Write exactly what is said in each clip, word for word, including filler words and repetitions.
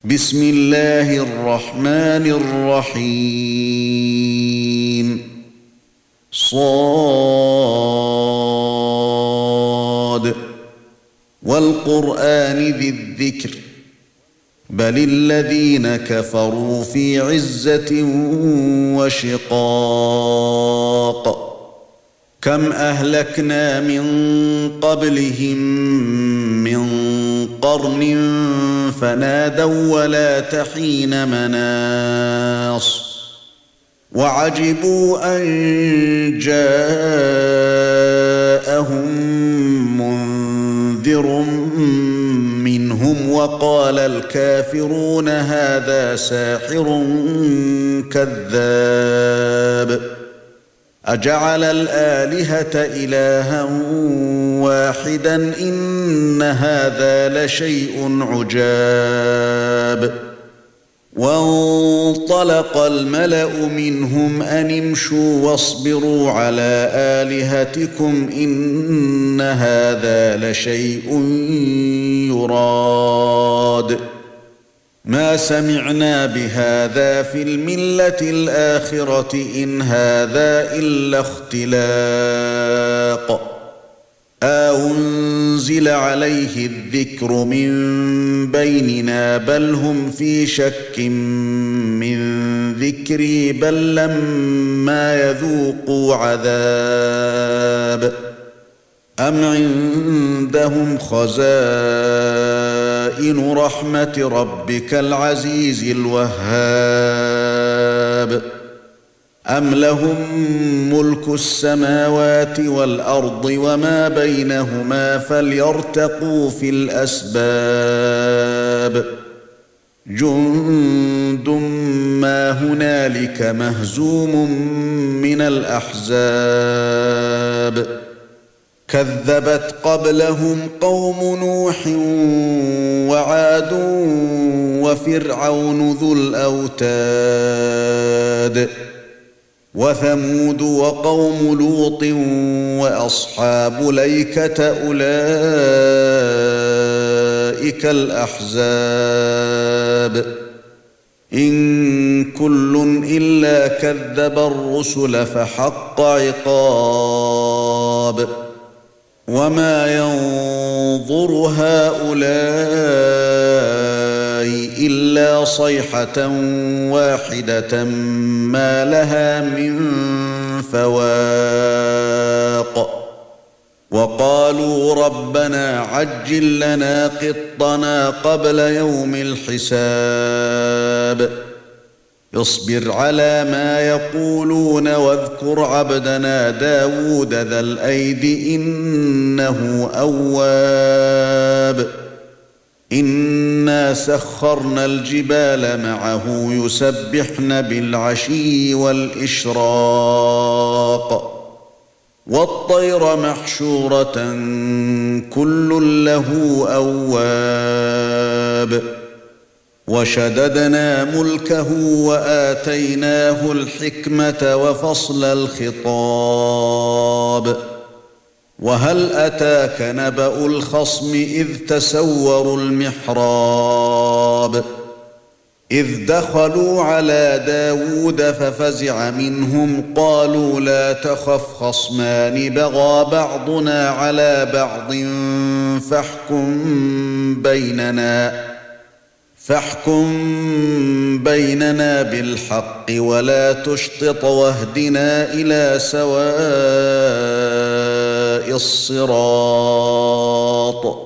بسم الله الرحمن الرحيم صاد والقرآن ذي الذكر بل الذين كفروا في عزة وشقاق كم أهلكنا من قبلهم من قرن فنادوا ولا تحين مناص وعجبوا أن جاءهم منذر منهم وقال الكافرون هذا ساحر كذاب أجعل الآلهة إلها واحدا إن هذا لشيء عجاب وانطلق الملأ منهم أن امشوا واصبروا على آلهتكم إن هذا لشيء يراد ما سمعنا بهذا في الملة الآخرة إن هذا إلا اختلاق أنزل عليه الذكر من بيننا بل هم في شك من ذكري بل لما يذوقوا عذاب أم عندهم خزائن رحمة ربك العزيز الوهاب أم لهم ملك السماوات والأرض وما بينهما فليرتقوا في الأسباب جند ما هنالك مهزوم من الأحزاب كذبت قبلهم قوم نوح وعاد وفرعون ذو الأوتاد وثمود وقوم لوط وأصحاب ليكة أولئك الأحزاب إن كل إلا كذب الرسل فحق عقاب وما ينظر هؤلاء إلا صيحة واحدة ما لها من فواق وقالوا ربنا عجل لنا قطنا قبل يوم الحساب اصبر على ما يقولون واذكر عبدنا داود ذا الأيد إنه أواب إنا سخرنا الجبال معه يسبحن بالعشي والإشراق والطير محشورة كل له أواب وشددنا ملكه وآتيناه الحكمة وفصل الخطاب وهل أتاك نبأ الخصم إذ تسوروا المحراب إذ دخلوا على داود ففزع منهم قالوا لا تخف خصمان بغى بعضنا على بعض فاحكم بيننا فاحكم بيننا بالحق ولا تشطط واهدنا إلى سواء الصراط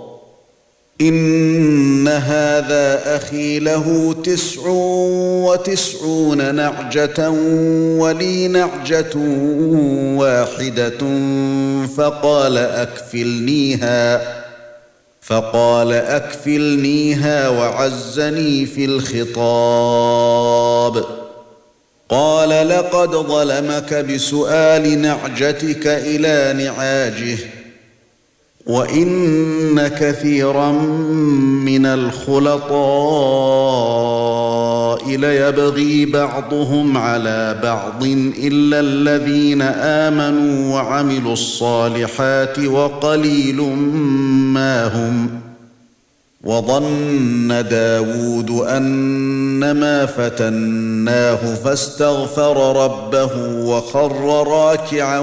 إن هذا أخي له تسع وتسعون نعجة ولي نعجة واحدة فقال أكفلنيها فقال أكفلنيها وعزني في الخطاب قال لقد ظلمك بسؤال نعجتك إلى نعاجه وإن كثيرا من الخلطاء ليبغي بعضهم على بعض إلا الذين آمنوا وعملوا الصالحات وقليل ما هم وظن داود أنما فتناه فاستغفر ربه وخر راكعا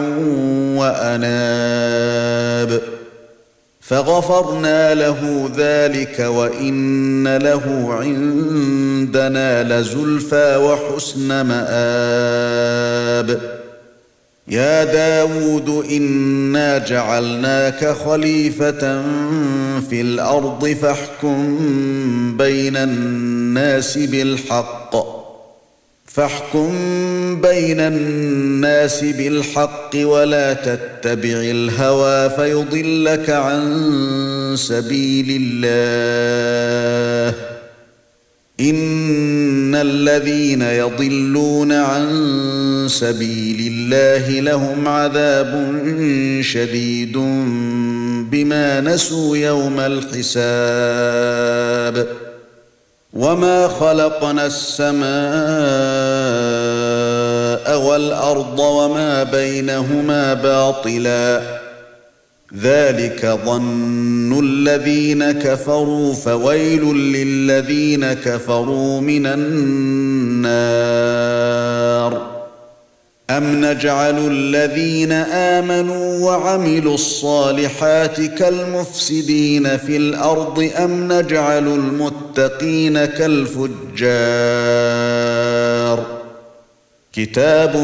وأناب فغفرنا له ذلك وإن له عندنا لزلفى وحسن مآب يا داود إنا جعلناك خليفة في الأرض فاحكم بين الناس بالحق فاحكم بين الناس بالحق ولا تتبع الهوى فيضلك عن سبيل الله إن الذين يضلون عن سبيل الله لهم عذاب شديد بما نسوا يوم الحساب وما خلقنا السماء والأرض وما بينهما باطلا ذلك ظن الذين كفروا فويل للذين كفروا من النار أم نجعل الذين آمنوا وعملوا الصالحات كالمفسدين في الأرض أم نجعل المتقين كالفجار كتاب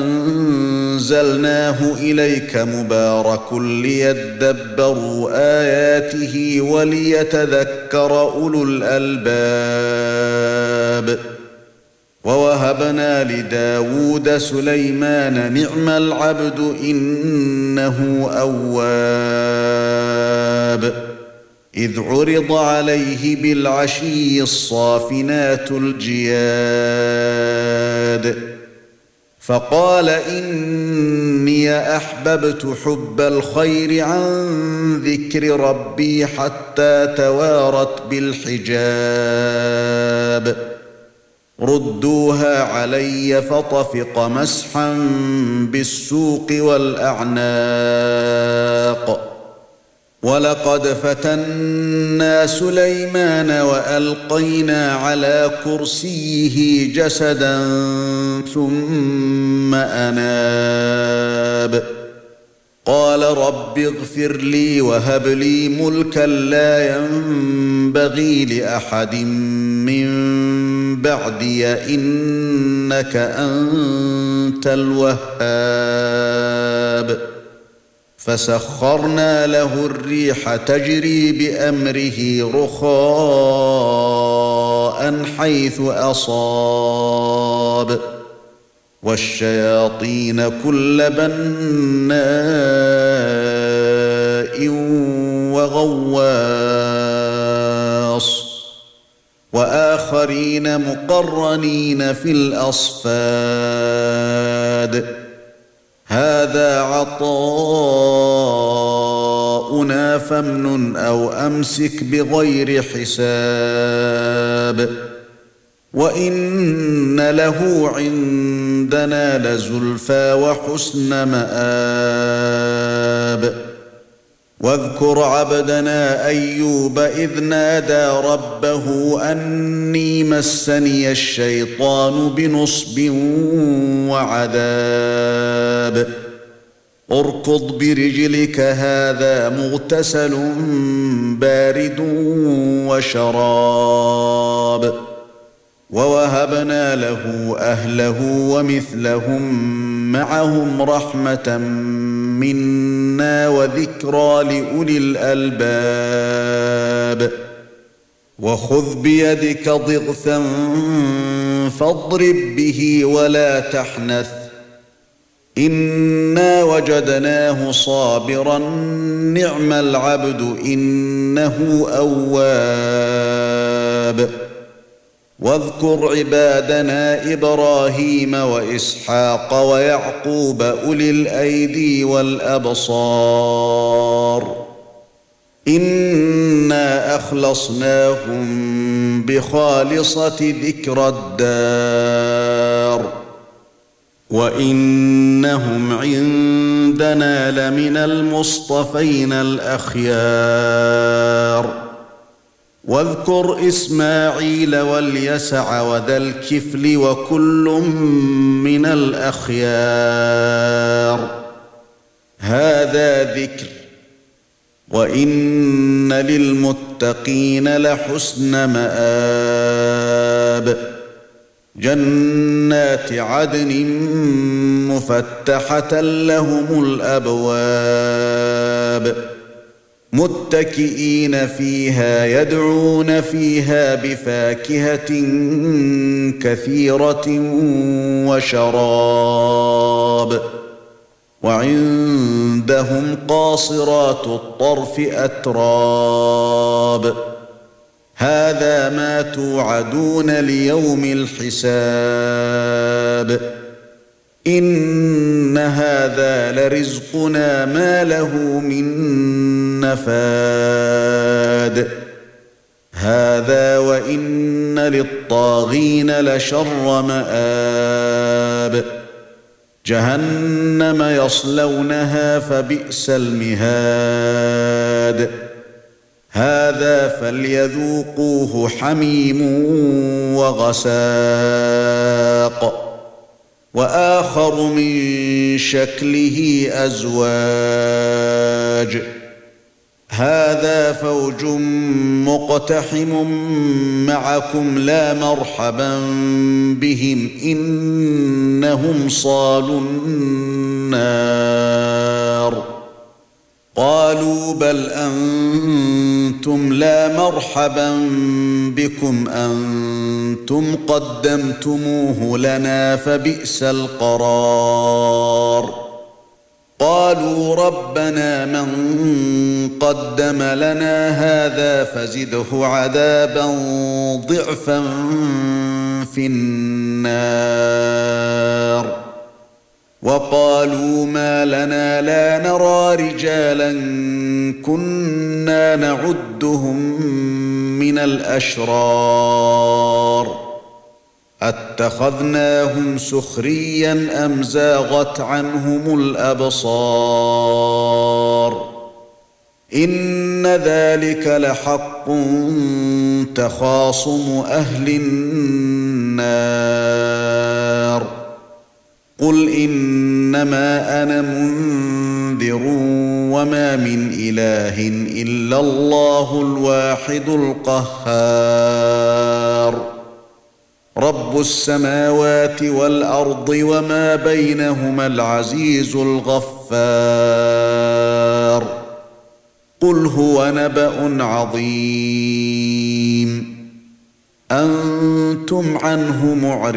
أنزلناه إليك مبارك ليدبروا آياته وليتذكر أولو الألباب ووهبنا لداود سليمان نعم العبد إنه أواب إذ عرض عليه بالعشي الصافنات الجياد فقال إني أحببت حب الخير عن ذكر ربي حتى توارت بالحجاب ردوها علي فطفق مسحا بالسوق والأعناق ولقد فتنا سليمان وألقينا على كرسيه جسدا ثم أناب قال رب اغفر لي وهب لي ملكا لا ينبغي لأحد من بعدي إنك أنت الوهاب فسخرنا له الريح تجري بأمره رخاء حيث أصاب والشياطين كل بناء وغواص وآخرين مقرنين في الأصفاد هذا عطاؤنا فامنن أو أمسك بغير حساب وإن له عندنا لزلفى وحسن مآب واذكر عبدنا أيوب إذ نادى ربه أني مسني الشيطان بنصب وعذاب اركض برجلك هذا مغتسل بارد وشراب ووهبنا له أهله ومثلهم معهم رحمة منا وذكرى لأولي الألباب وخذ بيدك ضغثا فاضرب به ولا تحنث إنا وجدناه صابرا نعم العبد إنه أواب واذكر عبادنا إبراهيم وإسحاق ويعقوب أولي الأيدي والأبصار إنا أخلصناهم بخالصة ذكر الدار وإنهم عندنا لمن المصطفين الأخيار واذكر إسماعيل واليسع وذا الكفل وكل من الأخيار هذا ذكر وإن للمتقين لحسن مآب جنات عدن مفتحة لهم الأبواب متكئين فيها يدعون فيها بفاكهة كثيرة وشراب وعندهم قاصرات الطرف أتراب هذا ما توعدون ليوم الحساب إن هذا لرزقنا ما له من نفاد هذا وإن للطاغين لشر مآب جهنم يصلونها فبئس المهاد هذا فليذوقوه حميم وغساق وآخر من شكله أزواج هذا فوج مقتحم معكم لا مرحبا بهم إنهم صالوا النار قالوا بل أنتم لا مرحبا بكم أنتم قدمتموه لنا فبئس القرار قالوا ربنا من قدم لنا هذا فزده عذابا ضعفا في النار وقالوا ما لنا لا نرى رجالا كنا نعدهم من الأشرار اتخذناهم سخريا أم زاغت عنهم الأبصار إن ذلك لحق تخاصم أهل النار قل إنما أنا منذر وما من إله إلا الله الواحد القهار رب السماوات والأرض وما بينهما العزيز الغفار قل هو نبأ عظيم أنتم عنه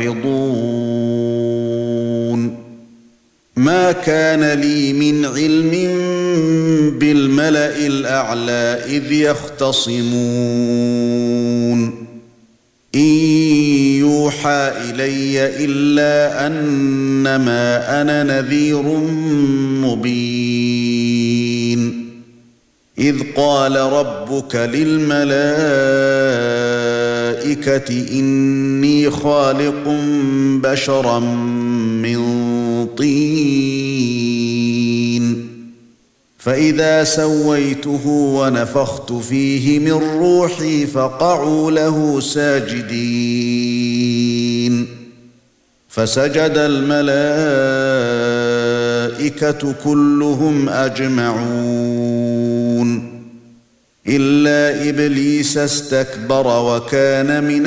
معرضون ما كان لي من علم بالملأ الأعلى إذ يختصمون إن يوحى إلي إلا أنما أنا نذير مبين إذ قال ربك للملائكة إني خالق بشرا من طين فإذا سويته ونفخت فيه من روحي فقعوا له ساجدين فسجد الملائكة كلهم أجمعون إلا إبليس استكبر وكان من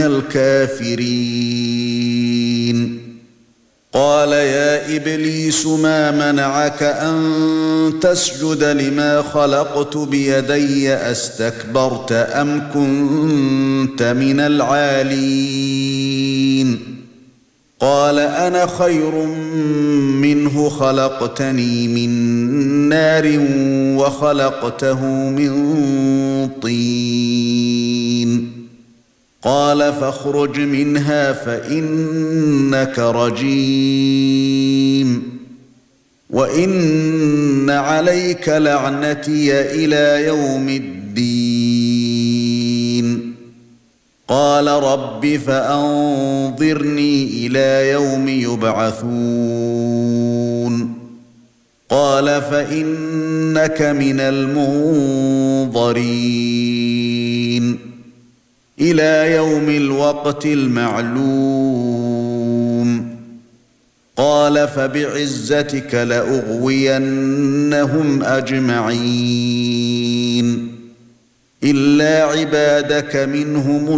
الكافرين قال يا إبليس ما منعك أن تسجد لما خلقت بيدي أستكبرت أم كنت من العالين قال أنا خير منه خلقتني من نار وخلقته من طين قال فاخرج منها فإنك رجيم وإن عليك لعنتي إلى يوم الدين قال رب فأنظرني إلى يوم يبعثون قال فإنك من المنظرين إلى يوم الوقت المعلوم قال فبعزتك لأغوينهم أجمعين إلا عبادك منهم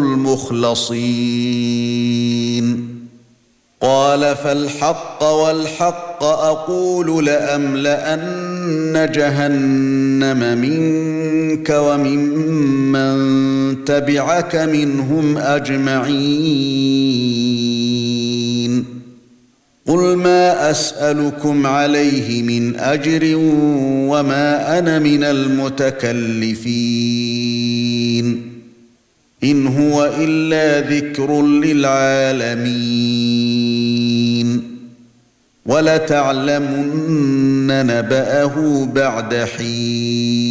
المخلصين قال فالحق والحق أقول لأملأن جهنم منك وممن تبعك منهم أجمعين قل ما أسألكم عليه من أجر وما أنا من المتكلفين إن هو إلا ذكر للعالمين ولتعلمن نبأه بعد حين